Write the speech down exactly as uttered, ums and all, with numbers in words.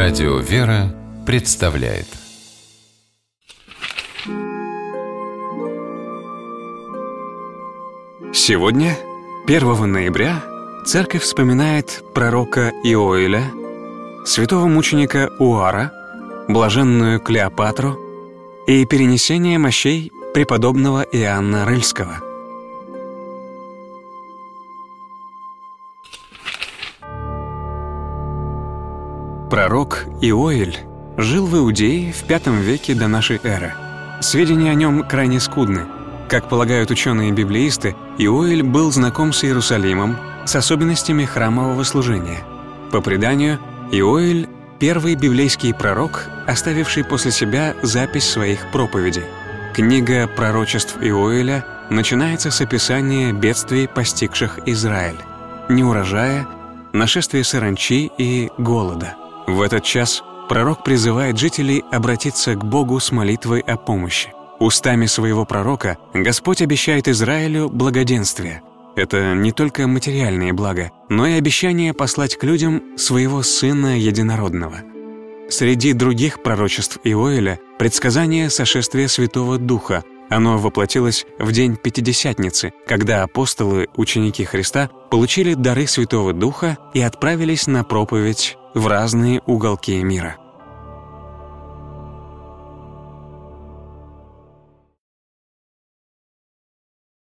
Радио «Вера» представляет. Сегодня, первого ноября, Церковь вспоминает пророка Иоэля, святого мученика Уара, блаженную Клеопатру и перенесение мощей преподобного Иоанна Рыльского. Пророк Иоэль жил в Иудее в пятом веке до нашей эры. Сведения о нем крайне скудны. Как полагают ученые-библеисты, Иоэль был знаком с Иерусалимом, с особенностями храмового служения. По преданию, Иоэль — первый библейский пророк, оставивший после себя запись своих проповедей. Книга пророчеств Иоэля начинается с описания бедствий, постигших Израиль: неурожая, нашествия саранчи и голода. В этот час пророк призывает жителей обратиться к Богу с молитвой о помощи. Устами своего пророка Господь обещает Израилю благоденствие. Это не только материальные блага, но и обещание послать к людям своего Сына Единородного. Среди других пророчеств Иоэля — предсказание сошествия Святого Духа. Оно воплотилось в день Пятидесятницы, когда апостолы, ученики Христа, получили дары Святого Духа и отправились на проповедь в разные уголки мира.